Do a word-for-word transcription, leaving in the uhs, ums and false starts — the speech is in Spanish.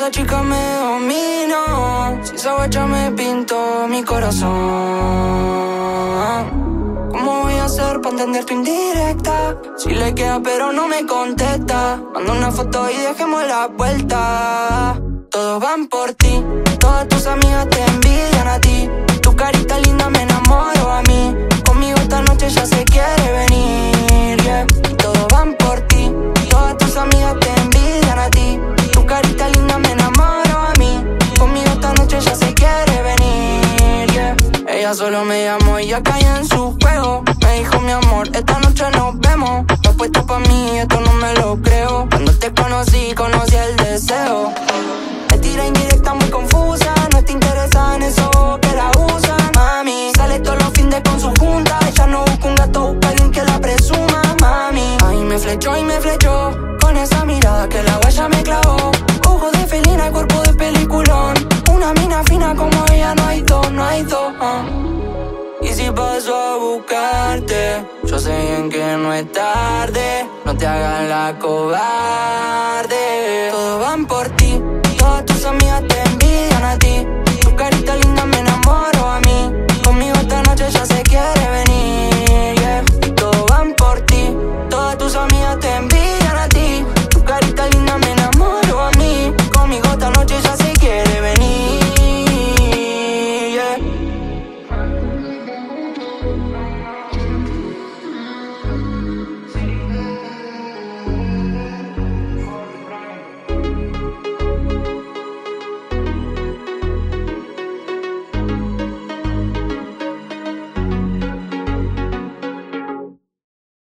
esa chica me dominó. Si esa guacha me pintó mi corazón. ¿Cómo voy a hacer para entender tu indirecta? Si le queda pero no me contesta. Manda una foto y dejemos la vuelta. Todos van por ti, todas tus amigas te envidian a ti. Tu carita linda me enamoró a mí. Conmigo esta noche ya se quiere venir, yeah. Y todos van por ti, todas tus amigas te envidian a ti. Tu carita linda me enamoró a mí. Conmigo esta noche ya se quiere venir, yeah. Ella solo me llamó y ya caí en su juego. Me dijo mi amor, esta noche nos vemos. No puesto pa' mí, esto no me lo creo. Cuando te conocí, conocí el deseo. Me tira indirecta muy confusa. No está interesada en eso que la usa. Mami, sale todos los fines con su junta. Ella no busca un gato, busca alguien que la presuma. Mami, ahí me flechó y me flechó. Con esa mirada que la guaya me clavó. Ojos de felina, cuerpo de peliculón. Una mina fina como ella, no hay dos, no hay dos, uh. Y si paso a buscarte, yo sé bien que no es tarde. No te hagas la cobarde. Todos van por ti.